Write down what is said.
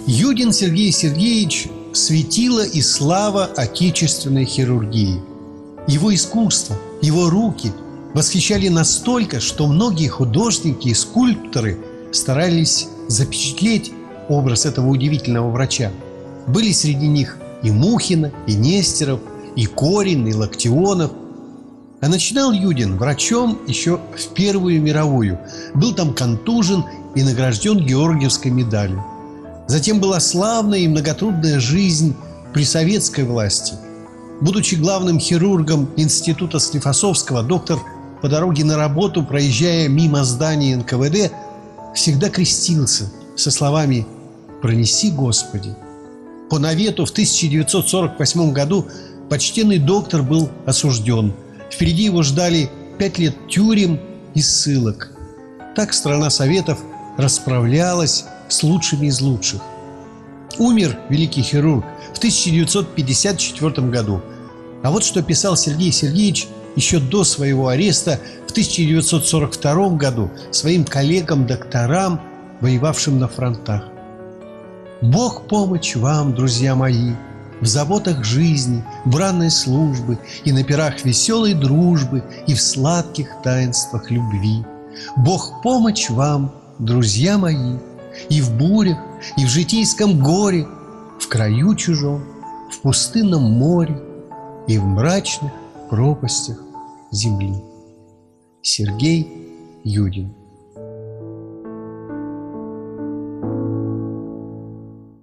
Юдин Сергей Сергеевич – светило и слава отечественной хирургии. Его искусство, его руки восхищали настолько, что многие художники и скульпторы старались запечатлеть образ этого удивительного врача. Были среди них и Мухина, и Нестеров, и Корин, и Локтионов. А начинал Юдин врачом еще в Первую мировую. Был там контужен и награжден Георгиевской медалью. Затем была славная и многотрудная жизнь при советской власти. Будучи главным хирургом института Склифосовского, доктор по дороге на работу, проезжая мимо здания НКВД, всегда крестился со словами «Пронеси, Господи». По навету в 1948 году почтенный доктор был осужден. Впереди его ждали 5 лет тюрем и ссылок. Так страна Советов расправлялась с лучшими из лучших. Умер великий хирург в 1954 году. А вот что писал Сергей Сергеевич еще до своего ареста в 1942 году своим коллегам-докторам, воевавшим на фронтах. «Бог помощь вам, друзья мои, в заботах жизни, в бранной службы и на пирах веселой дружбы и в сладких таинствах любви. Бог помощь вам, друзья мои, и в бурях, и в житейском горе, в краю чужом, в пустынном море и в мрачных пропастях земли». Сергей Юдин.